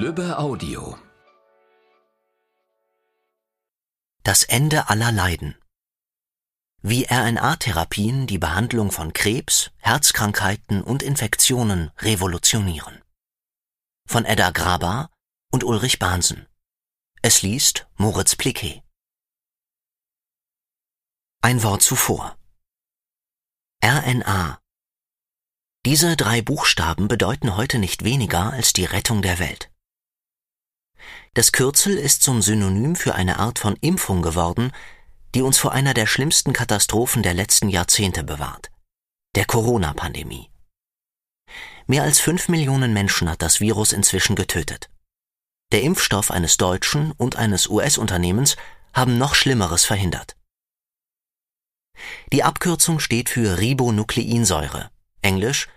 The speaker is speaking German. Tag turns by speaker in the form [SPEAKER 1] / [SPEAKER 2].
[SPEAKER 1] Lübbe Audio.
[SPEAKER 2] Das Ende aller Leiden. Wie RNA-Therapien die Behandlung von Krebs, Herzkrankheiten und Infektionen revolutionieren. Von Edda Grabar und Ulrich Bahnsen. Es liest Moritz Pliquet. Ein Wort zuvor. RNA. Diese 3 Buchstaben bedeuten heute nicht weniger als die Rettung der Welt. Das Kürzel ist zum Synonym für eine Art von Impfung geworden, die uns vor einer der schlimmsten Katastrophen der letzten Jahrzehnte bewahrt: der Corona-Pandemie. Mehr als 5 Millionen Menschen hat das Virus inzwischen getötet. Der Impfstoff eines deutschen und eines US-Unternehmens haben noch Schlimmeres verhindert. Die Abkürzung steht für Ribonukleinsäure, englisch